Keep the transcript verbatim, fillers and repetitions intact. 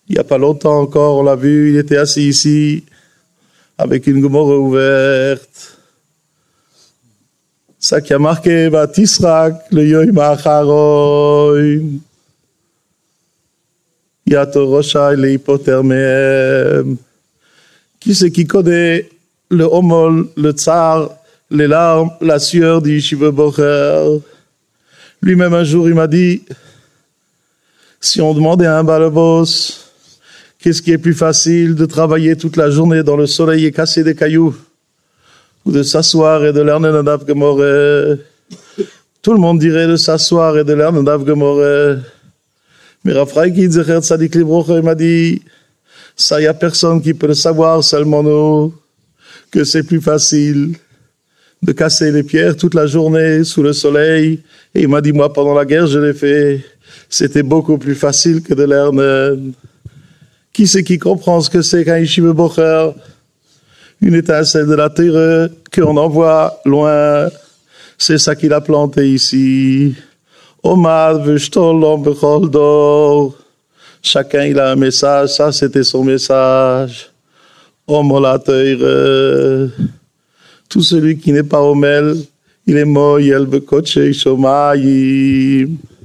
Il n'y a pas longtemps encore, on l'a vu, il était assis ici, avec une Gemara ouverte. Ça qui a marqué, Vatisrak, le Yoim Acharon. Yato Roshai, le hypoter mehem. Qui c'est qui connaît le homol, le tsar, les larmes, la sueur du Yeshiva Bocher? Lui-même un jour, il m'a dit, si on demandait à un balabos, qu'est-ce qui est plus facile, de travailler toute la journée dans le soleil et casser des cailloux, ou de s'asseoir et de lerner un Daf Gemara? Tout le monde dirait de s'asseoir et de lerner un Daf Gemara. Mais Rav Chaim Zecher Tzadik Livrocha, il m'a dit, ça, il n'y a personne qui peut le savoir, seulement nous, que c'est plus facile de casser les pierres toute la journée sous le soleil. Et il m'a dit, moi, pendant la guerre, je l'ai fait. C'était beaucoup plus facile que de lerner. Qui c'est qui comprend ce que c'est qu'un Yeshiva Bocher? Une étincelle de la terre qu'on envoie loin. C'est ça qu'il a planté ici. Omad v'shtolom b'chol dor. Chacun il a un message, ça c'était son message. Omola teire. Tout celui qui n'est pas omel, il est moyel b'kotchei shomayim.